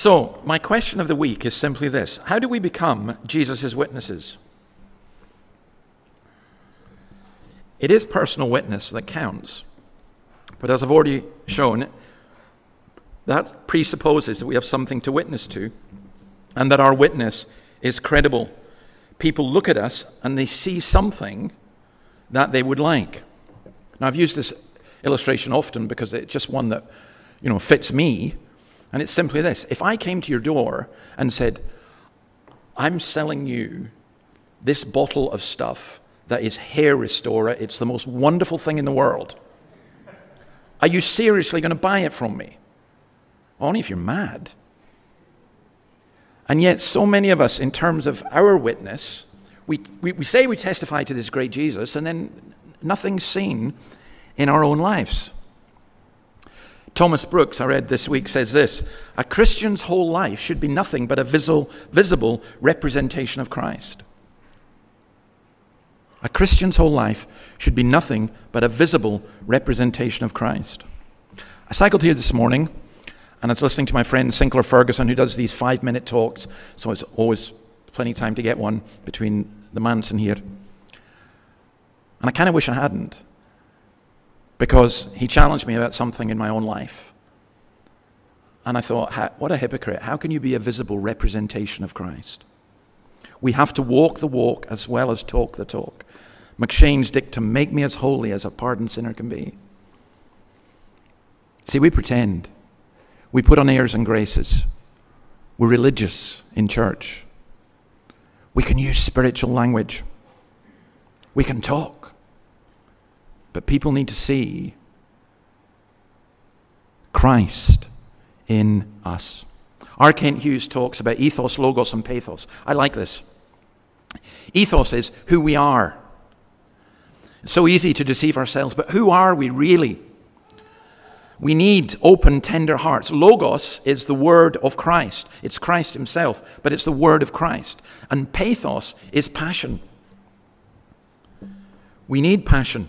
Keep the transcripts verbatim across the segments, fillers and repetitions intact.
So, my question of the week is simply this. How do we become Jesus' witnesses? It is personal witness that counts. But as I've already shown, that presupposes that we have something to witness to and that our witness is credible. People look at us and they see something that they would like. Now, I've used this illustration often because it's just one that, you know, fits me. And it's simply this. If I came to your door and said, I'm selling you this bottle of stuff that is hair restorer, it's the most wonderful thing in the world, are you seriously going to buy it from me? Only if you're mad. And yet so many of us, in terms of our witness, we, we, we say we testify to this great Jesus, and then nothing's seen in our own lives. Thomas Brooks, I read this week, says this: a Christian's whole life should be nothing but a visible, visible representation of Christ. A Christian's whole life should be nothing but a visible representation of Christ. I cycled here this morning, and I was listening to my friend Sinclair Ferguson, who does these five-minute talks, so it's always plenty of time to get one between the manse and here. And I kind of wish I hadn't, because he challenged me about something in my own life. And I thought, what a hypocrite. How can you be a visible representation of Christ? We have to walk the walk as well as talk the talk. McShane's dictum, make me as holy as a pardoned sinner can be. See, we pretend. We put on airs and graces. We're religious in church. We can use spiritual language. We can talk. But people need to see Christ in us. R. Kent Hughes talks about ethos, logos, and pathos. I like this. Ethos is who we are. It's so easy to deceive ourselves, but who are we really? We need open, tender hearts. Logos is the word of Christ. It's Christ himself, but it's the word of Christ. And pathos is passion. We need passion.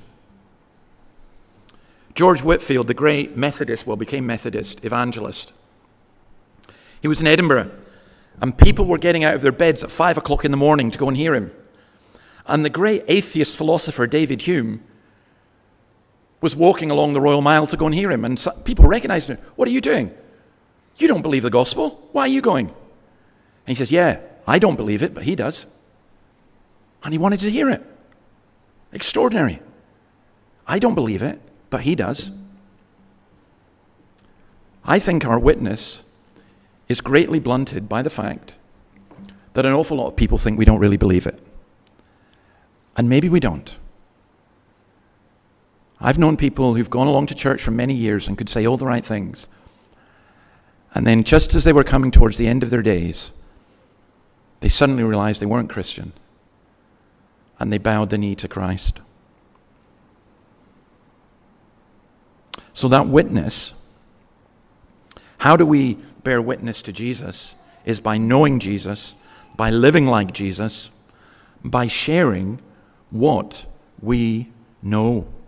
George Whitefield, the great Methodist, well, became Methodist evangelist. He was in Edinburgh, and people were getting out of their beds at five o'clock in the morning to go and hear him. And the great atheist philosopher David Hume was walking along the Royal Mile to go and hear him, and people recognized him. What are you doing? You don't believe the gospel. Why are you going? And he says, yeah, I don't believe it, but he does. And he wanted to hear it. Extraordinary. I don't believe it, but he does. I think our witness is greatly blunted by the fact that an awful lot of people think we don't really believe it. And maybe we don't. I've known people who've gone along to church for many years and could say all the right things. And then just as they were coming towards the end of their days, they suddenly realized they weren't Christian. And they bowed the knee to Christ. So that witness, how do we bear witness to Jesus, is by knowing Jesus, by living like Jesus, by sharing what we know.